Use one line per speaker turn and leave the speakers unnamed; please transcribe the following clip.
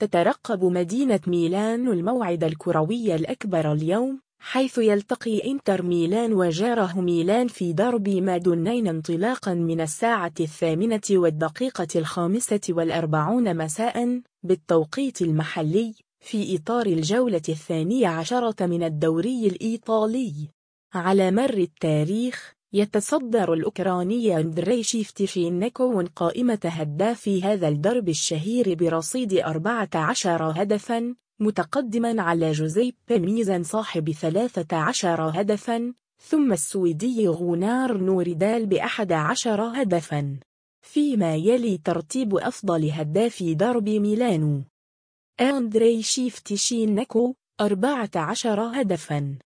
تترقب مدينة ميلان الموعد الكروي الأكبر اليوم، حيث يلتقي إنتر ميلان وجاره ميلان في ديربي مادونين انطلاقا من الساعة 8:45 مساء بالتوقيت المحلي، في إطار الجولة 12 من الدوري الإيطالي. على مر التاريخ، يتصدر الأوكراني أندري شيفتشينكو قائمة هدافي هذا الدرب الشهير برصيد 14 هدفاً، متقدماً على جوزيبي ميزان صاحب 13 هدفاً، ثم السويدي غونار نوردال ب11 هدفاً. فيما يلي ترتيب أفضل هدافي درب ميلانو: أندري شيفتشينكو 14 هدفاً.